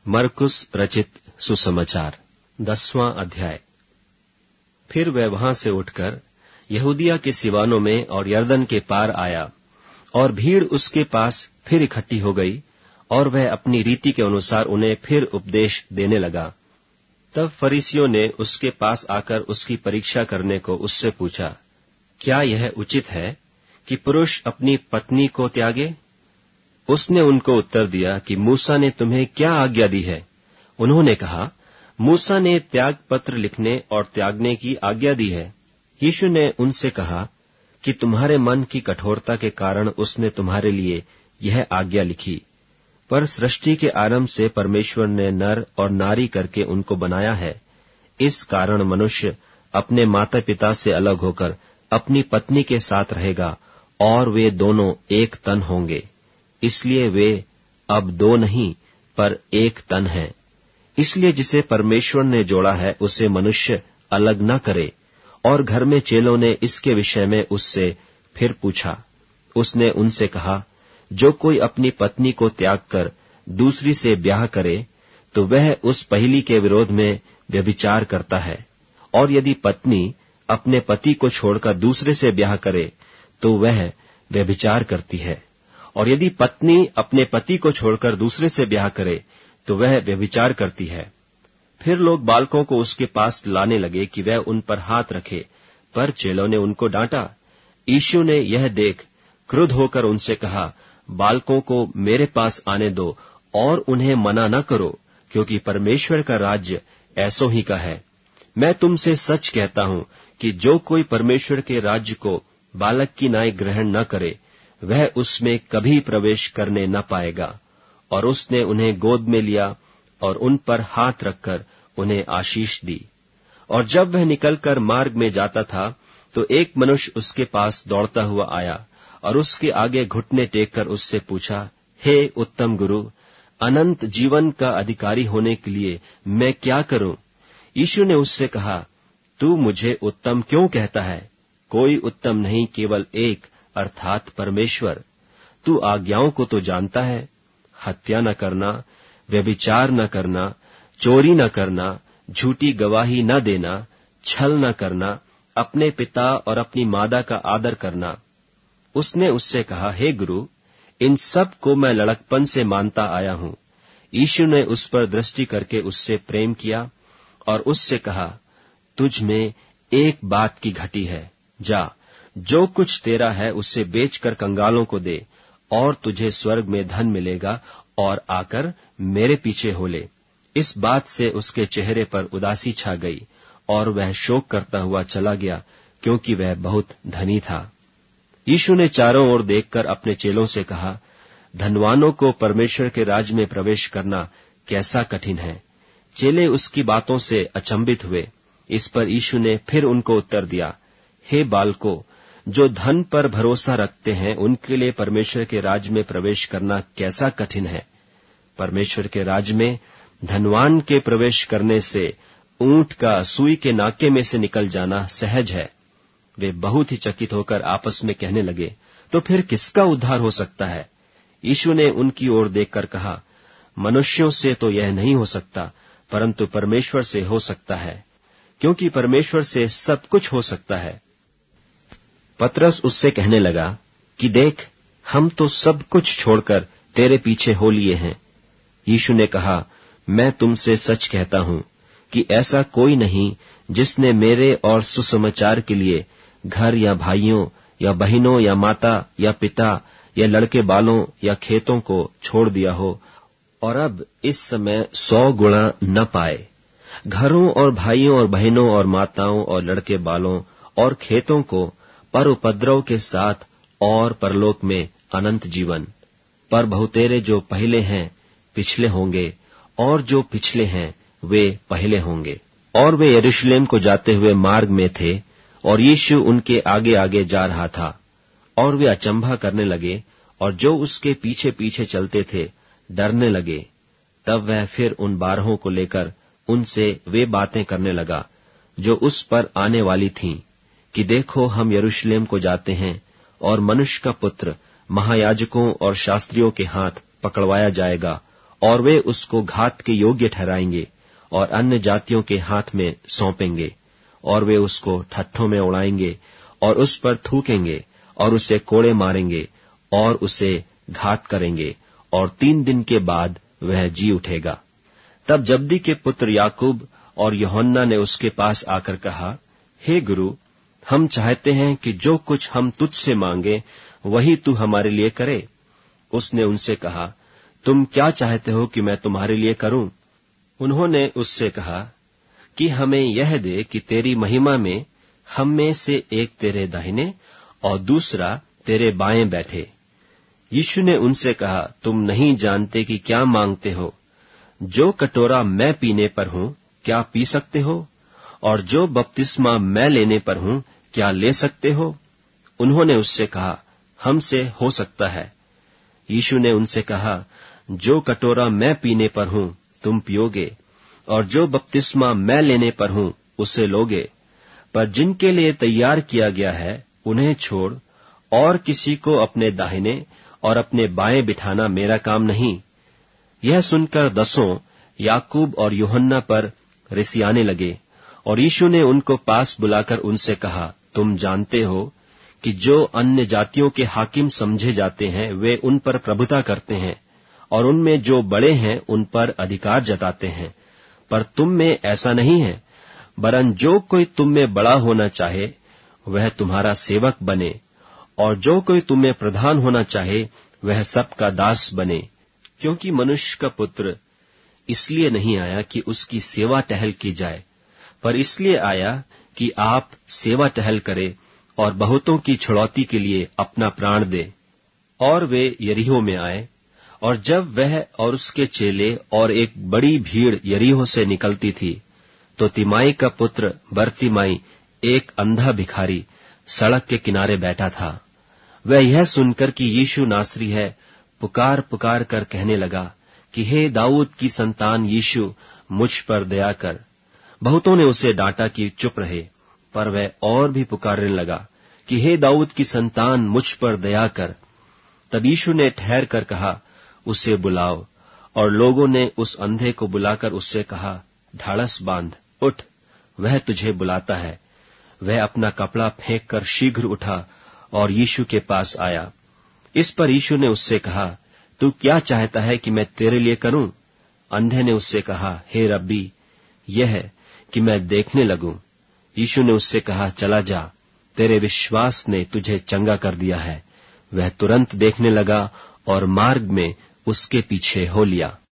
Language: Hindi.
मरकुस रचित सुसमाचार 10वां अध्याय। फिर वह वहां से उठकर यहूदिया के सिवानों में और यरदन के पार आया, और भीड़ उसके पास फिर इकट्ठी हो गई, और वह अपनी रीति के अनुसार उन्हें फिर उपदेश देने लगा। तब फरीसियों ने उसके पास आकर उसकी परीक्षा करने को उससे पूछा, क्या यह उचित है कि पुरुष अपनी पत्नी को त्यागे? उसने उनको उत्तर दिया कि मूसा ने तुम्हें क्या आज्ञा दी है? उन्होंने कहा, मूसा ने त्याग पत्र लिखने और त्यागने की आज्ञा दी है। यीशु ने उनसे कहा कि तुम्हारे मन की कठोरता के कारण उसने तुम्हारे लिए यह आज्ञा लिखी, पर सृष्टि के आरंभ से परमेश्वर ने नर और नारी करके उनको बनाया है। इस कारण मनुष्य अपने माता पिता से अलग होकर अपनी पत्नी के साथ रहेगा, और वे दोनों एक तन होंगे। इसलिए वे अब दो नहीं पर एक तन हैं। इसलिए जिसे परमेश्वर ने जोड़ा है उसे मनुष्य अलग न करे। और घर में चेलों ने इसके विषय में उससे फिर पूछा। उसने उनसे कहा, जो कोई अपनी पत्नी को त्याग कर दूसरी से ब्याह करे तो वह उस पहली के विरोध में व्यभिचार करता है, और यदि पत्नी अपने पति को छोड़कर दूसरे से ब्याह करे तो वह व्यभिचार करती है, और यदि पत्नी अपने पति को छोड़कर दूसरे से ब्याह करे तो वह व्यभिचार करती है। फिर लोग बालकों को उसके पास लाने लगे कि वह उन पर हाथ रखे, पर चेलों ने उनको डांटा। यीशु ने यह देख क्रुद्ध होकर उनसे कहा, बालकों को मेरे पास आने दो और उन्हें मना न करो, क्योंकि परमेश्वर का राज्य ऐसों ही का है। मैं तुमसे सच कहता हूं कि जो कोई परमेश्वर के राज्य को बालक की नाई ग्रहण न करे, वह उसमें कभी प्रवेश करने न पाएगा। और उसने उन्हें गोद में लिया और उन पर हाथ रखकर उन्हें आशीष दी। और जब वह निकलकर मार्ग में जाता था तो एक मनुष्य उसके पास दौड़ता हुआ आया और उसके आगे घुटने टेककर उससे पूछा, हे उत्तम गुरु, अनंत जीवन का अधिकारी होने के लिए मैं क्या करूं? यीशु ने उससे कहा, तू मुझे उत्तम क्यों कहता है? कोई उत्तम नहीं, केवल एक, अर्थात परमेश्वर। तू आज्ञाओं को तो जानता है, हत्या न करना, व्यभिचार न करना, चोरी न करना, झूठी गवाही न देना, छल न करना, अपने पिता और अपनी माता का आदर करना। उसने उससे कहा, हे गुरु, इन सब को मैं लड़कपन से मानता आया हूं। यीशु ने उस पर दृष्टि करके उससे प्रेम किया और उससे कहा, तुझ में एक बात की घटी है। जा, जो कुछ तेरा है उससे बेचकर कंगालों को दे, और तुझे स्वर्ग में धन मिलेगा, और आकर मेरे पीछे हो ले। इस बात से उसके चेहरे पर उदासी छा गई, और वह शोक करता हुआ चला गया, क्योंकि वह बहुत धनी था। यीशु ने चारों ओर देखकर अपने चेलों से कहा, धनवानों को परमेश्वर के राज्य में प्रवेश करना कैसा कठिन है। चेले उसकी बातों से अचंभित हुए। इस पर यीशु ने फिर उनको उत्तर दिया, हे बालकों, जो धन पर भरोसा रखते हैं उनके लिए परमेश्वर के राज्य में प्रवेश करना कैसा कठिन है। परमेश्वर के राज्य में धनवान के प्रवेश करने से ऊंट का सुई के नाके में से निकल जाना सहज है। वे बहुत ही चकित होकर आपस में कहने लगे, तो फिर किसका उद्धार हो सकता है? यीशु ने उनकी ओर देखकर कहा, मनुष्यों से तो यह नहीं हो सकता, परंतु परमेश्वर से हो सकता है, क्योंकि परमेश्वर से सब कुछ हो सकता है। पतरस उससे कहने लगा कि देख, हम तो सब कुछ छोड़कर तेरे पीछे हो लिए हैं। यीशु ने कहा, मैं तुमसे सच कहता हूं कि ऐसा कोई नहीं जिसने मेरे और सुसमाचार के लिए घर या भाइयों या बहनों या माता या पिता या लड़के बालों या खेतों को छोड़ दिया हो, और अब इस समय 100 गुणा न पाए। घरों और भाइयों और बहनों और माताओं और लड़के बालों और खेतों को पर उपद्रव के साथ, और परलोक में अनंत जीवन। पर बहुतेरे जो पहले हैं पिछले होंगे, और जो पिछले हैं वे पहले होंगे। और वे यरूशलेम को जाते हुए मार्ग में थे, और यीशु उनके आगे आगे जा रहा था। और वे अचंभा करने लगे, और जो उसके पीछे पीछे चलते थे डरने लगे। तब वह फिर उन 12 को लेकर उनसे वे बातें करने लगा जो उस पर आने वाली थीं, कि देखो, हम यरूशलेम को जाते हैं, और मनुष्य का पुत्र महायाजकों और शास्त्रियों के हाथ पकड़वाया जाएगा, और वे उसको घात के योग्य ठहराएंगे और अन्य जातियों के हाथ में सौंपेंगे, और वे उसको ठट्ठों में उड़ाएंगे और उस पर थूकेंगे और उसे कोड़े मारेंगे और उसे घात करेंगे, और 3 दिन के बाद वह जी उठेगा। तब जब्दी के पुत्र याकूब और यूहन्ना ने उसके पास आकर कहा, हे गुरु, हम चाहते हैं कि जो कुछ हम तुझसे मांगे वही तू हमारे लिए करे। उसने उनसे कहा, तुम क्या चाहते हो कि मैं तुम्हारे लिए करूं? उन्होंने उससे कहा कि हमें यह दे कि तेरी महिमा में हम में से एक तेरे दाहिने और दूसरा तेरे बाएं बैठे। यीशु ने उनसे कहा, तुम नहीं जानते कि क्या मांगते हो। जो कटोरा मैं पीने पर हूं, क्या पी सकते हो? और जो बपतिस्मा मैं लेने पर हूं, क्या ले सकते हो? उन्होंने उससे कहा, हमसे हो सकता है। यीशु ने उनसे कहा, जो कटोरा मैं पीने पर हूं तुम पियोगे, और जो बपतिस्मा मैं लेने पर हूं उसे लोगे, पर जिनके लिए तैयार किया गया है उन्हें छोड़ और किसी को अपने दाहिने और अपने बाएं बिठाना मेरा काम नहीं। यह सुनकर 10 याकूब और यूहन्ना पर रिसियाने लगे, और यीशु ने उनको पास बुलाकर उनसे कहा, तुम जानते हो कि जो अन्य जातियों के हाकिम समझे जाते हैं वे उन पर प्रभुता करते हैं, और उनमें जो बड़े हैं उन पर अधिकार जताते हैं, पर तुम में ऐसा नहीं है। वरन जो कोई तुम में बड़ा होना चाहे वह तुम्हारा सेवक बने, और जो कोई तुम में प्रधान होना चाहे वह सबका दास बने। क्योंकि मनुष्य का पुत्र इसलिए नहीं आया कि उसकी सेवा टहल की जाए, पर इसलिए आया कि आप सेवा टहल करे और बहुतों की छुड़ौती के लिए अपना प्राण दे। और वे यरीहो में आए, और जब वह और उसके चेले और एक बड़ी भीड़ यरीहो से निकलती थी, तो तिमाई का पुत्र बरतिमाई, एक अंधा भिखारी, सड़क के किनारे बैठा था। वह यह सुनकर कि यीशु नासरी है, पुकार पुकार कर कहने लगा कि हे दाऊद की संतान यीशु, मुझ पर दया कर। बहुतों ने उसे डांटा कि चुप रहे, पर वह और भी पुकारने लगा कि हे दाऊद की संतान, मुझ पर दया कर। तब यीशु ने ठहर कर कहा, उसे बुलाओ। और लोगों ने उस अंधे को बुलाकर उससे कहा, ढाढ़स बांध, उठ, वह तुझे बुलाता है। वह अपना कपड़ा फेंक कर शीघ्र उठा और यीशु के पास आया। इस पर यीशु ने उससे कहा, तू क्या चाहता है कि मैं तेरे लिए करूं? अंधे ने उससे कहा, हे रब्बी, यह है कि मैं देखने लगूं। यीशु ने उससे कहा, चला जा, तेरे विश्वास ने तुझे चंगा कर दिया है। वह तुरंत देखने लगा और मार्ग में उसके पीछे हो लिया।